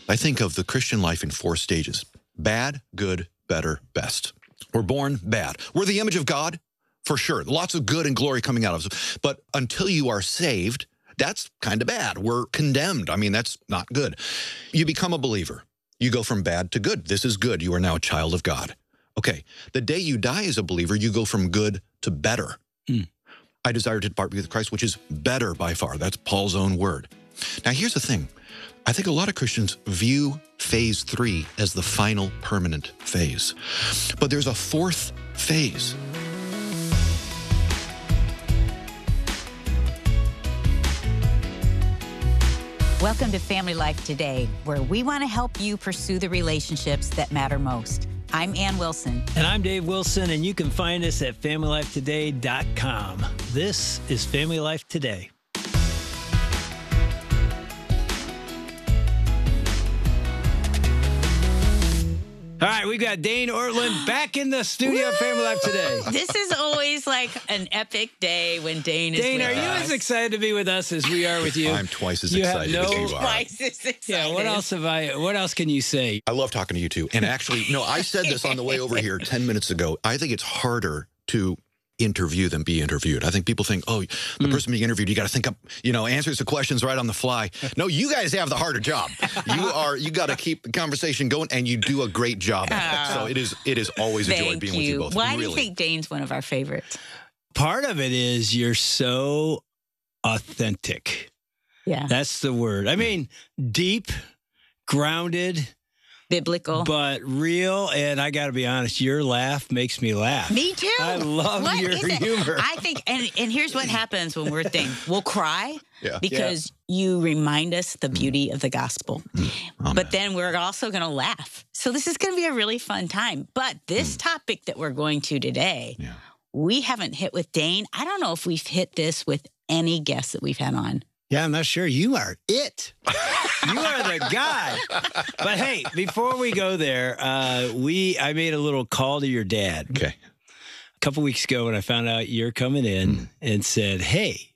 I think of the Christian life in 4 stages: bad, good, better, best. We're born bad. We're the image of God, for sure. Lots of good and glory coming out of us. But until you are saved, that's kind of bad. We're condemned. I mean, that's not good. You become a believer. You go from bad to good. This is good. You are now a child of God. Okay. The day you die as a believer, you go from good to better. I desire to depart with Christ, which is better by far. That's Paul's own word. Now, here's the thing. I think a lot of Christians view phase 3 as the final permanent phase. But there's a 4th phase. Welcome to Family Life Today, where we want to help you pursue the relationships that matter most. I'm Ann Wilson. And I'm Dave Wilson, and you can find us at FamilyLifeToday.com. This is Family Life Today. All right, we got Dane Ortlund back in the studio at Family Life Today. This is always like an epic day when Dane is Dane, with are you us. as excited to be with us as we are with you? I'm twice as You excited have as you are. Twice as excited. Yeah, what else can you say? I love talking to you two. And actually, no, I said this on the way over here 10 minutes ago. I think it's harder to interview than be interviewed. I think people think, oh, the person being interviewed, you got to think up, answers to questions right on the fly. No, you guys have the harder job. You got to keep the conversation going, and you do a great job at it. So it is always a joy being with you both. Why do you think Dane's one of our favorites? Part of it is you're so authentic. Yeah. That's the word. I mean, deep, grounded, biblical, but real. And I got to be honest, your laugh makes me laugh. Me too. I love your humor. I think, and here's what happens when we're we'll cry because you remind us the beauty of the gospel. But then we're also going to laugh. So this is going to be a really fun time. But this topic that we're going to today, we haven't hit with Dane. I don't know if we've hit this with any guest that we've had on. Yeah, I'm not sure. You are it. You are the guy. But hey, before we go there, I made a little call to your dad. Okay. A couple weeks ago when I found out you're coming in and said, hey,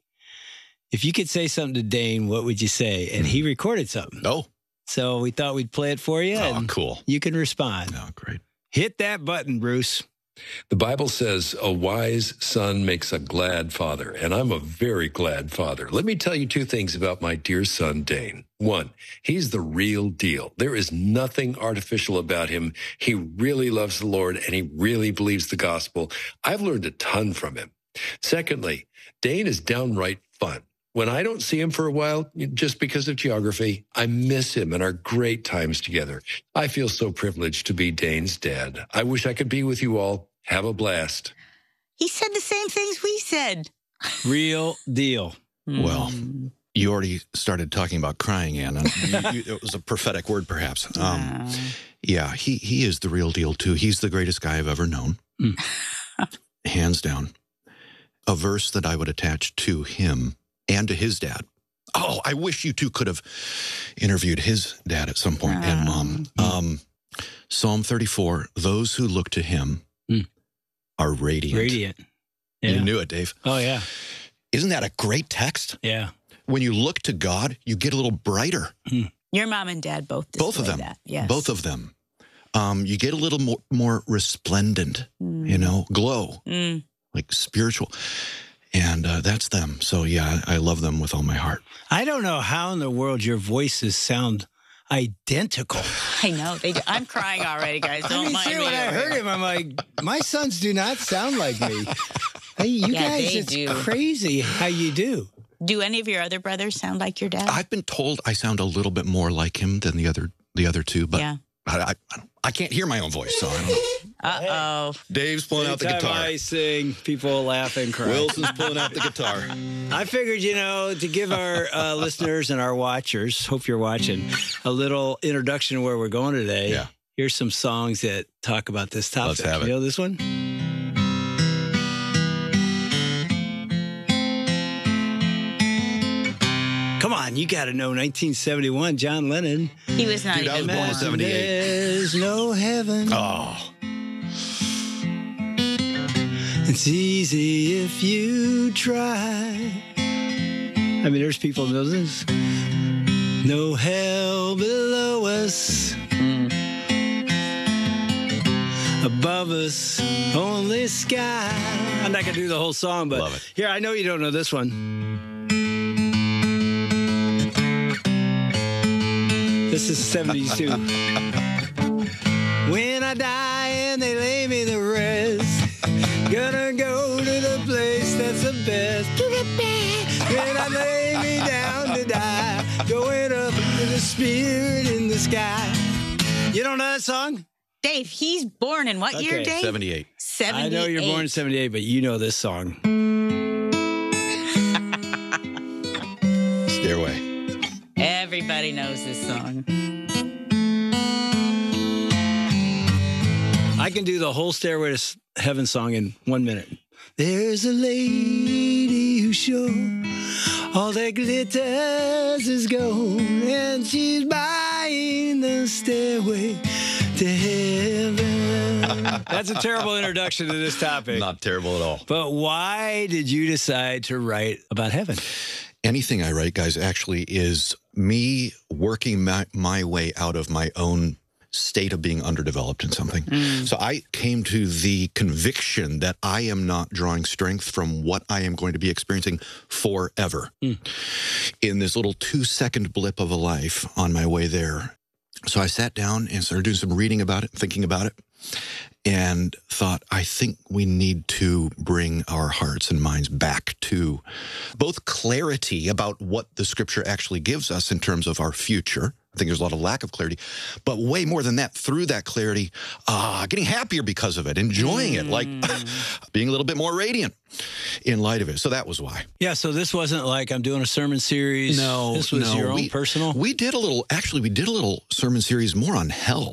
if you could say something to Dane, what would you say? And he recorded something. Oh. So we thought we'd play it for you. Oh, and cool. You can respond. Oh, great. Hit that button, Bruce. The Bible says a wise son makes a glad father, and I'm a very glad father. Let me tell you 2 things about my dear son, Dane. 1, he's the real deal. There is nothing artificial about him. He really loves the Lord, and he really believes the gospel. I've learned a ton from him. Secondly, Dane is downright fun. When I don't see him for a while, just because of geography, I miss him and our great times together. I feel so privileged to be Dane's dad. I wish I could be with you all. Have a blast. He said the same things we said. Real deal. Well, you already started talking about crying, Anna. It was a prophetic word, perhaps. Yeah, he is the real deal, too. He's the greatest guy I've ever known. Hands down. A verse that I would attach to him and to his dad. Oh, I wish you two could have interviewed his dad at some point and mom. Psalm 34, those who look to him are radiant. Radiant. Yeah. You knew it, Dave. Oh, yeah. Isn't that a great text? Yeah. When you look to God, you get a little brighter. Your mom and dad both Both of them. that. Yes. Both of them. You get a little more resplendent, glow, like spiritual. And that's them. So, yeah, I love them with all my heart. I don't know how in the world your voices sound identical. I know. They do. I'm crying already, guys. Don't mind me. When I heard him, I'm like, my sons do not sound like me. Hey, you guys, it's crazy how you do. Do any of your other brothers sound like your dad? I've been told I sound a little bit more like him than the other two, but I can't hear my own voice, so I don't know. Uh-oh. Dave's pulling out the Anytime guitar. I sing, people laugh and cry. Wilson's pulling out the guitar. I figured, to give our listeners and our watchers, hope you're watching, a little introduction to where we're going today. Yeah. Here's some songs that talk about this topic. Let's have it. You know this one? Come on, you got to know 1971, John Lennon. He was not Dude, I even was born in born. 78. There's no heaven. Oh. It's easy if you try. I mean, there's people who know this. No hell below us. Above us, only sky. I'm not going to do the whole song, but Love it. Here, I know you don't know this one. This is 72. When I die and they lay me to rest, gonna go to the place that's the best. When I lay me down to die, going up to the spirit in the sky. You don't know that song? Dave, he's born in what year, Dave? 78. 78. I know you're born in 78, but you know this song. Stairway. Everybody knows this song. I can do the whole Stairway to Heaven song in 1 minute. There's a lady who's sure all that glitters is gold, and she's buying the stairway to heaven. That's a terrible introduction to this topic. Not terrible at all. But why did you decide to write about heaven? Anything I write, guys, actually is me working my way out of my own state of being underdeveloped in something. So I came to the conviction that I am not drawing strength from what I am going to be experiencing forever. In this little 2-second blip of a life on my way there. So I sat down and started doing some reading about it, thinking about it, and thought, I think we need to bring our hearts and minds back to both clarity about what the Scripture actually gives us in terms of our future. I think there's a lot of lack of clarity, but way more than that, through that clarity, getting happier because of it, enjoying it, like being a little bit more radiant in light of it. So that was why. Yeah, so this wasn't like I'm doing a sermon series. No, this was your own personal. We did a little sermon series more on hell.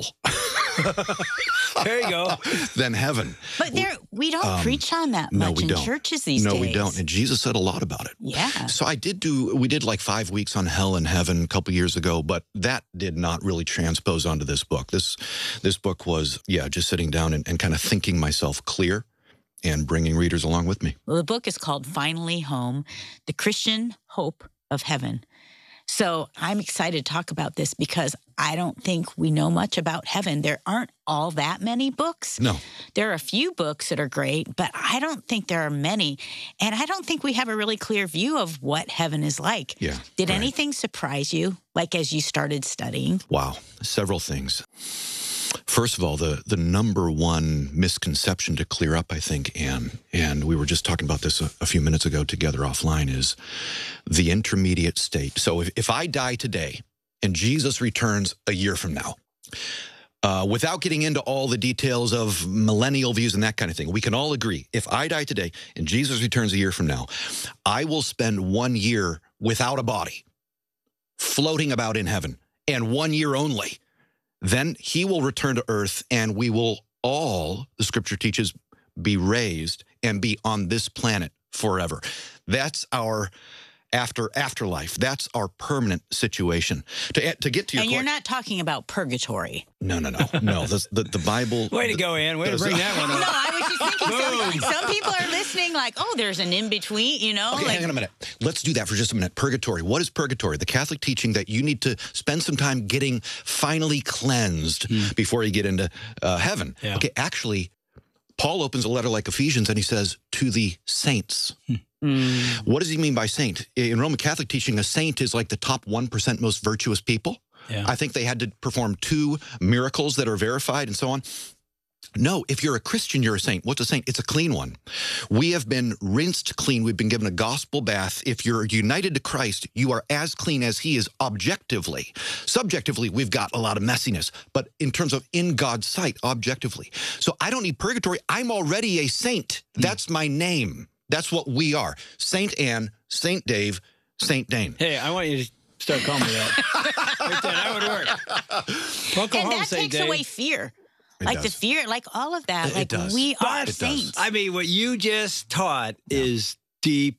There you go. Than heaven. But we don't preach on that much in churches these days. No, we don't. And Jesus said a lot about it. Yeah. So we did like 5 weeks on hell and heaven a couple years ago, but that did not really transpose onto this book. This book was, just sitting down and kind of thinking myself clear and bringing readers along with me. Well, the book is called Finally Home, The Christian Hope of Heaven. So I'm excited to talk about this because I don't think we know much about heaven. There aren't all that many books. No. There are a few books that are great, but I don't think there are many. And I don't think we have a really clear view of what heaven is like. Yeah. Did anything surprise you, like as you started studying? Wow. Several things. First of all, the number one misconception to clear up, I think, Ann, and we were just talking about this a few minutes ago together offline, is the intermediate state. So if I die today and Jesus returns a year from now, without getting into all the details of millennial views and that kind of thing, we can all agree, if I die today and Jesus returns a year from now, I will spend 1 year without a body, floating about in heaven, and 1 year only. Then he will return to earth and we will all, the Scripture teaches, be raised and be on this planet forever. That's our afterlife. That's our permanent situation. To get to your And you're not talking about purgatory. No. The Bible. Way to go, Ann. Way to bring that one up. No, I was just thinking some people are listening like, oh, there's an in-between, Okay, like, hang on a minute. Let's do that for just a minute. Purgatory. What is purgatory? The Catholic teaching that you need to spend some time getting finally cleansed before you get into heaven. Yeah. Okay, actually, Paul opens a letter like Ephesians and he says, to the saints. What does he mean by saint? In Roman Catholic teaching, a saint is like the top 1% most virtuous people. Yeah. I think they had to perform 2 miracles that are verified and so on. No, if you're a Christian, you're a saint. What's a saint? It's a clean one. We have been rinsed clean. We've been given a gospel bath. If you're united to Christ, you are as clean as he is objectively. Subjectively, we've got a lot of messiness. But in terms of in God's sight, objectively. So I don't need purgatory. I'm already a saint. That's my name. That's what we are. Saint Ann, Saint Dave, Saint Dane. Hey, I want you to start calling me that. Right there, that would work. Welcome and home, that Saint takes Dave. away fear. It Like does. the fear, like all of that. It Like does. we are It does. saints. I mean, what you just taught is deep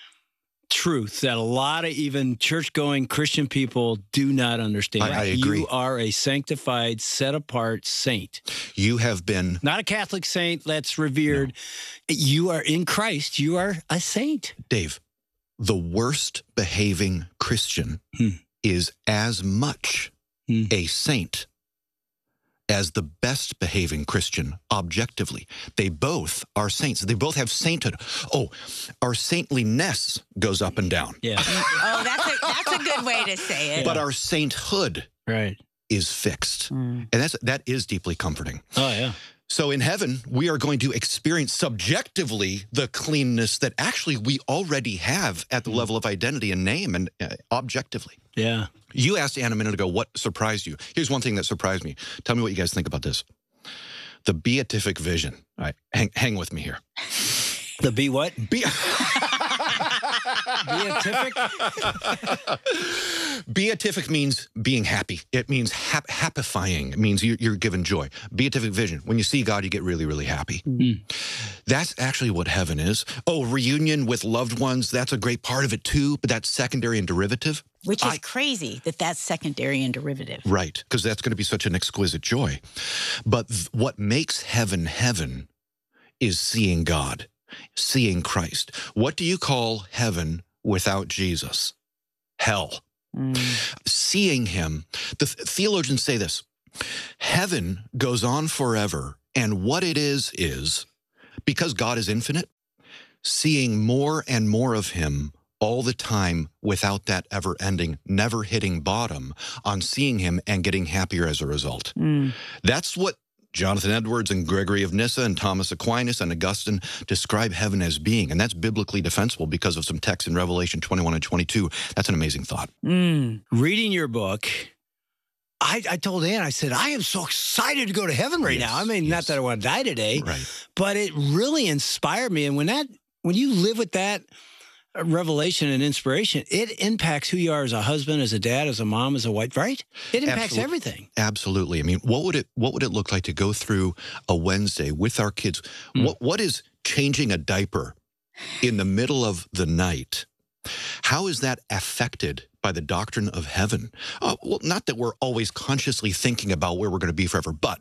truth that a lot of even church-going Christian people do not understand. I agree. You are a sanctified, set-apart saint. You have been, Not a Catholic saint that's revered. No. You are in Christ. You are a saint. Dave, the worst behaving Christian is as much a saint as the best behaving Christian objectively. They both are saints. They both have sainthood. Oh, our saintliness goes up and down. Yeah. Oh, that's a good way to say it. But our sainthood Right. is fixed. And that is deeply comforting. Oh, yeah. So in heaven, we are going to experience subjectively the cleanness that actually we already have at the level of identity and name and objectively. Yeah. You asked Ann a minute ago what surprised you. Here's one thing that surprised me. Tell me what you guys think about this. The beatific vision. All right, hang with me here. The be what? Beatific? Beatific means being happy. It means happifying. It means you're given joy. Beatific vision. When you see God, you get really, really happy. That's actually what heaven is. Oh, reunion with loved ones, that's a great part of it too, but that's secondary and derivative. Which is crazy that that's secondary and derivative. Right, because that's going to be such an exquisite joy. But what makes heaven heaven is seeing God, seeing Christ. What do you call heaven without Jesus? Hell. Seeing him. The theologians say this: heaven goes on forever, and what it is because God is infinite, seeing more and more of him all the time without that ever ending, never hitting bottom on seeing him and getting happier as a result. That's what Jonathan Edwards and Gregory of Nyssa and Thomas Aquinas and Augustine describe heaven as being. And that's biblically defensible because of some texts in Revelation 21 and 22. That's an amazing thought. Reading your book, I told Ann, I said, I am so excited to go to heaven right now. I mean, not that I want to die today, but it really inspired me. And when you live with that revelation and inspiration, it impacts who you are as a husband, as a dad, as a mom, as a wife, right? It impacts everything. Absolutely. I mean, what would it look like to go through a Wednesday with our kids? What is changing a diaper in the middle of the night? How is that affected by the doctrine of heaven? Well, not that we're always consciously thinking about where we're going to be forever, but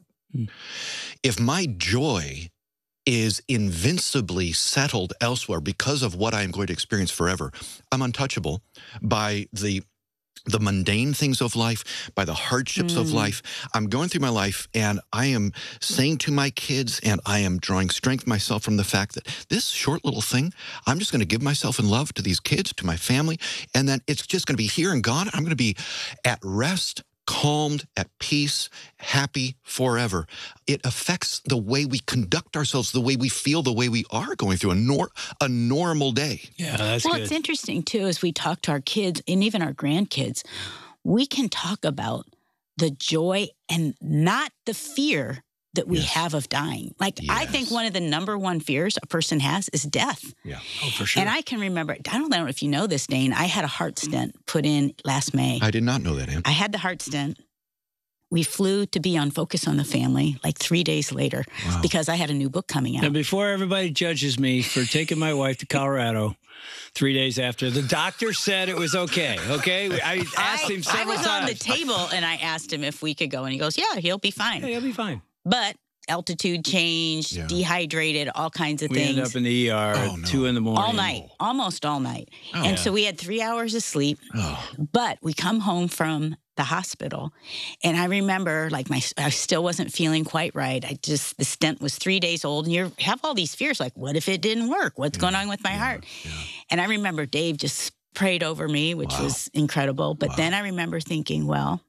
if my joy is invincibly settled elsewhere because of what I am going to experience forever, I'm untouchable by the mundane things of life, by the hardships of life. I'm going through my life and I am saying to my kids, and I am drawing strength myself from the fact that this short little thing, I'm just going to give myself in love to these kids, to my family, and then it's just going to be here and gone. I'm going to be at rest, calmed, at peace, happy forever. It affects the way we conduct ourselves, the way we feel, the way we are going through a normal day. Yeah, that's good. Well, it's interesting, too, as we talk to our kids and even our grandkids, we can talk about the joy and not the fear that we have of dying. Like, I think one of the number one fears a person has is death. Yeah. Oh, for sure. And I can remember, I don't know if you know this, Dane, I had a heart stent put in last May. I did not know that, Ann. I had the heart stent. We flew to be on Focus on the Family like 3 days later because I had a new book coming out. Now, before everybody judges me for taking my wife to Colorado 3 days after, the doctor said it was okay. Okay? I asked him several times. I was on the table and I asked him if we could go, and he goes, yeah, he'll be fine. Yeah, he'll be fine. But altitude change, dehydrated, all kinds of things. We ended up in the ER at 2 in the morning. All night, almost all night. And so we had 3 hours of sleep. But we come home from the hospital, and I remember, like, I still wasn't feeling quite right. The stent was 3 days old, and you have all these fears, like, what if it didn't work? What's going on with my heart? And I remember Dave just prayed over me, which was incredible. But then I remember thinking, well,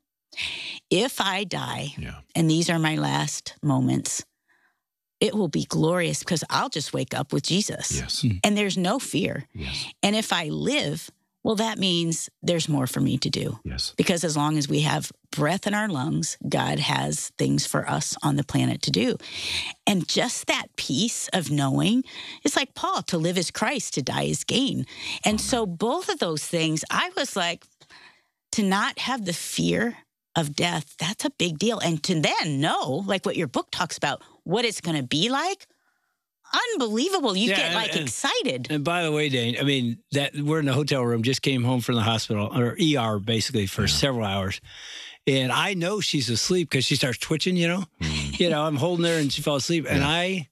if I die, and these are my last moments, it will be glorious because I'll just wake up with Jesus. Yes. And there's no fear. Yes. And if I live, well, that means there's more for me to do. Yes. Because as long as we have breath in our lungs, God has things for us on the planet to do. And just that peace of knowing, it's like Paul, to live is Christ, to die is gain. And so both of those things, I was like, to not have the fear of death, that's a big deal. And to then know, like what your book talks about, what it's going to be like, unbelievable. You get excited. And by the way, Dane, I mean, we're in the hotel room, just came home from the hospital, or ER basically, for several hours. And I know she's asleep because she starts twitching, you know. I'm holding her and she falls asleep. And I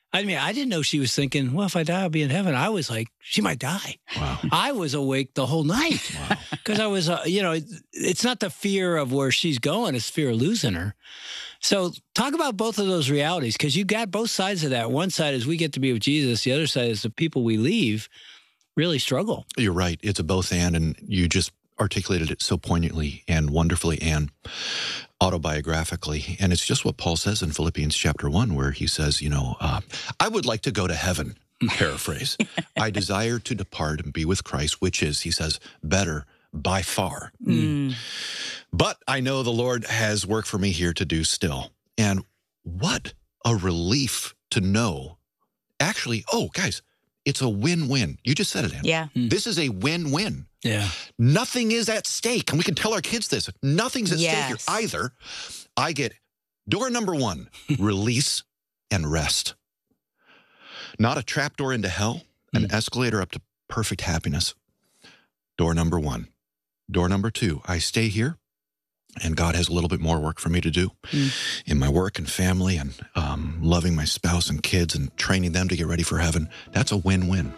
I mean, I didn't know she was thinking, well, if I die, I'll be in heaven. I was like, she might die. Wow. I was awake the whole night because I was, it's not the fear of where she's going. It's fear of losing her. So talk about both of those realities, because you got both sides of that. One side is we get to be with Jesus. The other side is the people we leave really struggle. You're right. It's a both and you just articulated it so poignantly and wonderfully and autobiographically. And it's just what Paul says in Philippians chapter 1, where he says, I would like to go to heaven, paraphrase. I desire to depart and be with Christ, which is, he says, better by far. But I know the Lord has work for me here to do still. And what a relief to know. Actually, guys, it's a win-win. You just said it, Ann. Yeah. This is a win-win. Yeah. Nothing is at stake. And we can tell our kids this. Nothing's at stake here. Either I get door number 1, release and rest. Not a trapdoor into hell, an escalator up to perfect happiness. Door number 1. Door number 2, I stay here, and God has a little bit more work for me to do in my work and family and loving my spouse and kids and training them to get ready for heaven. That's a win-win.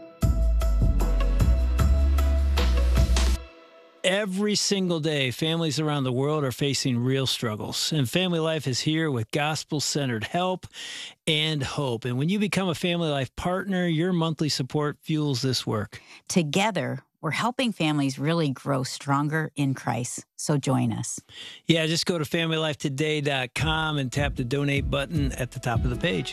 Every single day, families around the world are facing real struggles, and Family Life is here with gospel-centered help and hope. And when you become a Family Life partner, your monthly support fuels this work. Together, we're helping families really grow stronger in Christ. So join us. Yeah, just go to FamilyLifeToday.com and tap the donate button at the top of the page.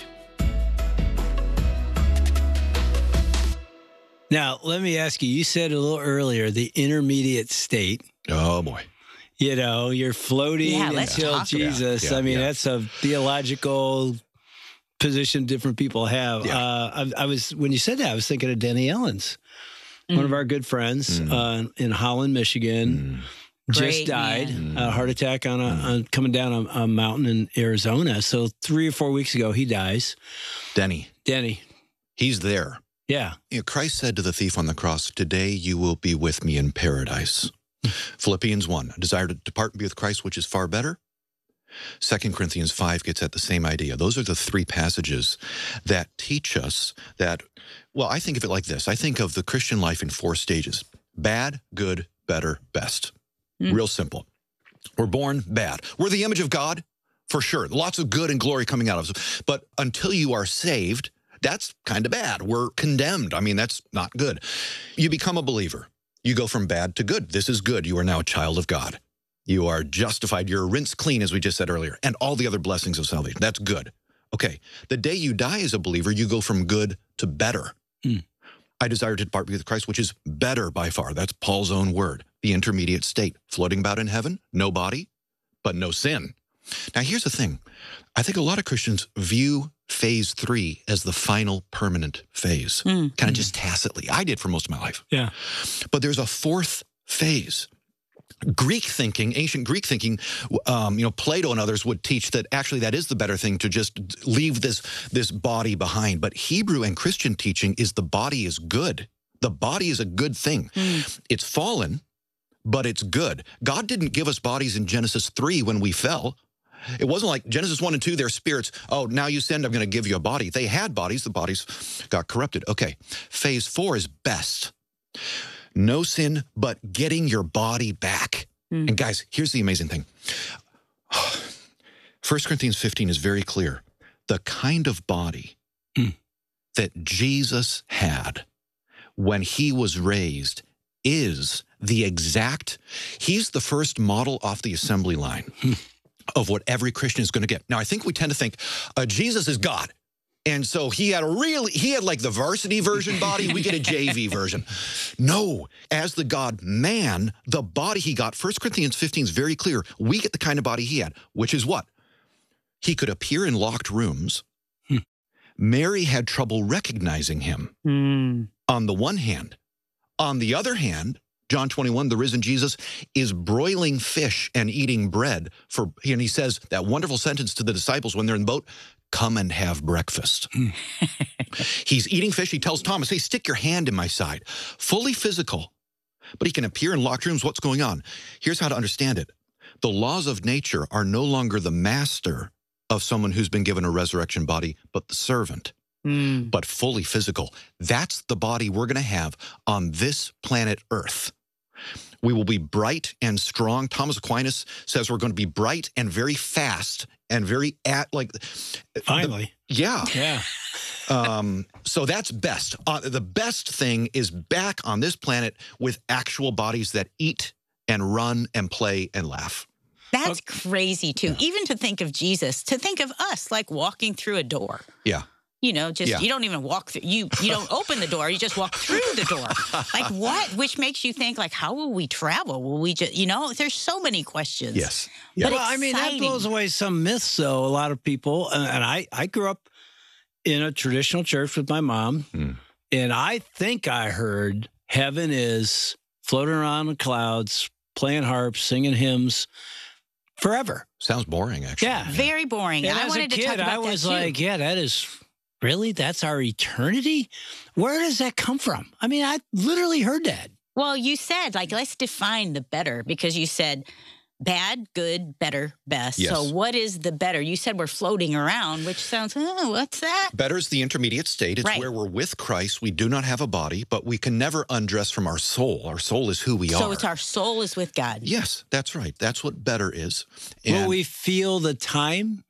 Now, let me ask you, you said a little earlier, the intermediate state. Oh, boy. You're floating until Jesus. That's a theological position different people have. Yeah. When you said that, I was thinking of Denny Ellens, one of our good friends in Holland, Michigan. Just died, a heart attack on coming down a mountain in Arizona. So 3 or 4 weeks ago, he dies. Denny. He's there. Yeah. Christ said to the thief on the cross, today you will be with me in paradise. Philippians 1, desire to depart and be with Christ, which is far better. 2 Corinthians 5 gets at the same idea. Those are the 3 passages that teach us that, well, I think of it like this. I think of the Christian life in 4 stages. Bad, good, better, best. Real simple. We're born bad. We're the image of God, for sure. Lots of good and glory coming out of us. But until you are saved, that's kind of bad. We're condemned. I mean, that's not good. You become a believer. You go from bad to good. This is good. You are now a child of God. You are justified. You're rinsed clean, as we just said earlier, and all the other blessings of salvation. That's good. Okay. The day you die as a believer, you go from good to better. I desire to depart with Christ, which is better by far. That's Paul's own word. The intermediate state. Floating about in heaven, no body, but no sin. Now, here's the thing. I think a lot of Christians view phase 3 as the final permanent phase, kind of just tacitly. I did for most of my life. Yeah. But there's a 4th phase. Greek thinking, ancient Greek thinking, Plato and others would teach that actually that is the better thing, to just leave this body behind. But Hebrew and Christian teaching is the body is good. The body is a good thing. It's fallen, but it's good. God didn't give us bodies in Genesis 3 when we fell. It wasn't like Genesis 1 and 2, their spirits, oh, now you sinned, I'm going to give you a body. They had bodies. The bodies got corrupted. Okay, phase 4 is best. No sin, but getting your body back. And guys, here's the amazing thing. 1 Corinthians 15 is very clear. The kind of body that Jesus had when he was raised is the exact, he's the first model off the assembly line of what every Christian is going to get. Now, I think we tend to think Jesus is God. And so he had like the varsity version body. We get a JV version. No, as the God man, the body he got, 1 Corinthians 15 is very clear. We get the kind of body he had, which is what? He could appear in locked rooms. Mary had trouble recognizing him on the one hand. On the other hand, John 21, the risen Jesus is broiling fish and eating bread and he says that wonderful sentence to the disciples when they're in the boat, come and have breakfast. He's eating fish. He tells Thomas, hey, stick your hand in my side. Fully physical, but he can appear in locked rooms. What's going on? Here's how to understand it. The laws of nature are no longer the master of someone who's been given a resurrection body, but the servant, but fully physical. That's the body we're going to have on this planet Earth. We will be bright and strong. Thomas Aquinas says we're going to be bright and very fast and very finally. Yeah. So that's best. The best thing is back on this planet with actual bodies that eat and run and play and laugh. That's crazy, too. Yeah. Even to think of Jesus, to think of us like walking through a door. Yeah. You don't even walk through. You don't open the door. You just walk through the door. Like what? Which makes you think, like, how will we travel? Will we just, there's so many questions. Yes. Yeah. But I mean, that blows away some myths, though. A lot of people, and I grew up in a traditional church with my mom, and I think I heard heaven is floating around in clouds, playing harps, singing hymns forever. Sounds boring, actually. Yeah. Very boring. And I wanted to talk about that, I was like, yeah, that is... Really? That's our eternity? Where does that come from? I mean, I literally heard that. Well, you said, let's define the better, because you said bad, good, better, best. Yes. So what is the better? You said we're floating around, which sounds, what's that? Better is the intermediate state. It's where we're with Christ. We do not have a body, but we can never undress from our soul. Our soul is who we are. So it's our soul is with God. Yes, that's right. That's what better is. Will we feel the time?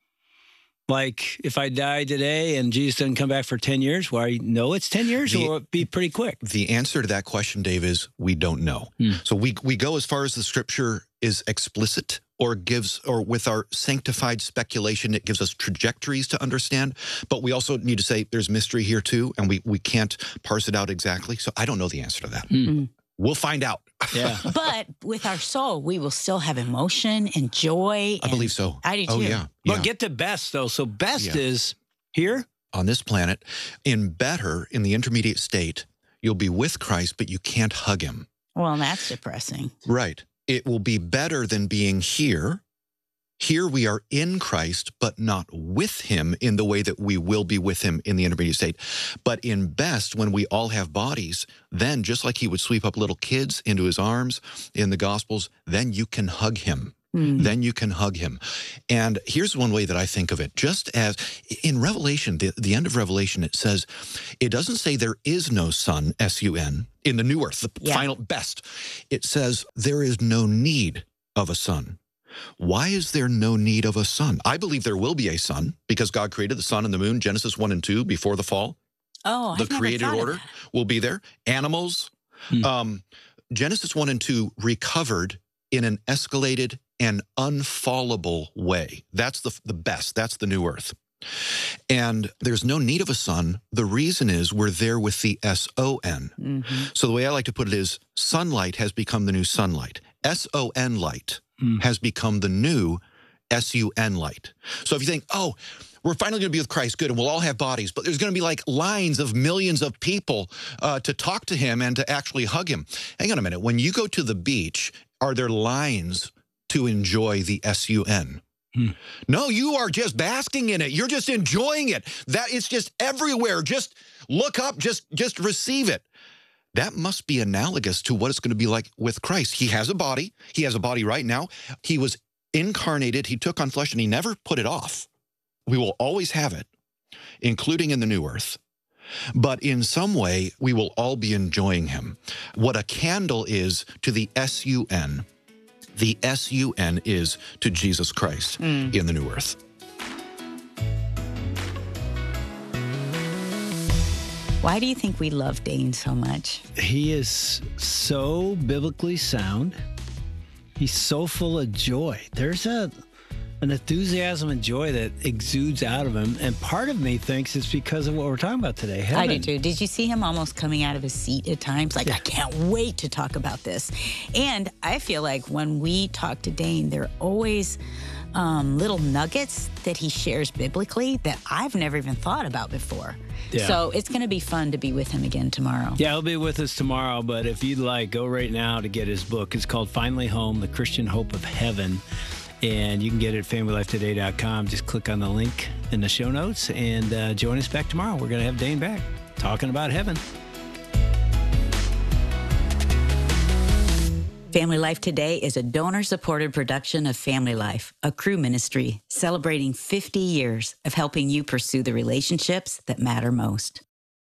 Like, if I die today and Jesus doesn't come back for 10 years, well, I know it's 10 years, or will it be pretty quick? The answer to that question, Dave, is we don't know. So we go as far as the Scripture is explicit or with our sanctified speculation, it gives us trajectories to understand. But we also need to say there's mystery here, too, and we can't parse it out exactly. So I don't know the answer to that. We'll find out. Yeah. But with our soul, we will still have emotion and joy. I believe so. I do, too. Oh, yeah. Well, get to best, though. So best is here? On this planet. In the intermediate state, you'll be with Christ, but you can't hug him. Well, that's depressing. Right. It will be better than being here. Here we are in Christ, but not with him in the way that we will be with him in the intermediate state. But in best, when we all have bodies, then just like he would sweep up little kids into his arms in the Gospels, then you can hug him. Then you can hug him. And here's one way that I think of it. Just as in Revelation, the end of Revelation, it says, it doesn't say there is no sun, S-U-N, in the new earth, the final best. It says there is no need of a sun. Why is there no need of a sun? I believe there will be a sun because God created the sun and the moon, Genesis 1 and 2, before the fall. Oh, the created order will be there. Animals. Genesis 1 and 2 recovered in an escalated and unfallable way. That's the best. That's the new earth. And there's no need of a sun. The reason is we're there with the S-O-N. So the way I like to put it is sunlight has become the new sunlight. S-O-N light has become the new S-U-N light. So if you think, we're finally going to be with Christ, good, and we'll all have bodies, but there's going to be like lines of millions of people to talk to him and to actually hug him. Hang on a minute. When you go to the beach, are there lines to enjoy the S-U-N? No, you are just basking in it. You're just enjoying it. That it's just everywhere. Just look up, just receive it. That must be analogous to what it's going to be like with Christ. He has a body. He has a body right now. He was incarnated. He took on flesh, and he never put it off. We will always have it, including in the new earth. But in some way, we will all be enjoying him. What a candle is to the S-U-N, the S-U-N is to Jesus Christ in the new earth. Why do you think we love Dane so much? He is so biblically sound. He's so full of joy. There's an enthusiasm and joy that exudes out of him. And part of me thinks it's because of what we're talking about today. Heaven. I do too. Did you see him almost coming out of his seat at times? Like, I can't wait to talk about this. And I feel like when we talk to Dane, there are always little nuggets that he shares biblically that I've never even thought about before. Yeah. So it's going to be fun to be with him again tomorrow. Yeah, he'll be with us tomorrow. But if you'd like, go right now to get his book. It's called Finally Home, The Christian Hope of Heaven. And you can get it at FamilyLifeToday.com. Just click on the link in the show notes and join us back tomorrow. We're going to have Dane back talking about heaven. Family Life Today is a donor-supported production of Family Life, a Cru ministry celebrating 50 years of helping you pursue the relationships that matter most.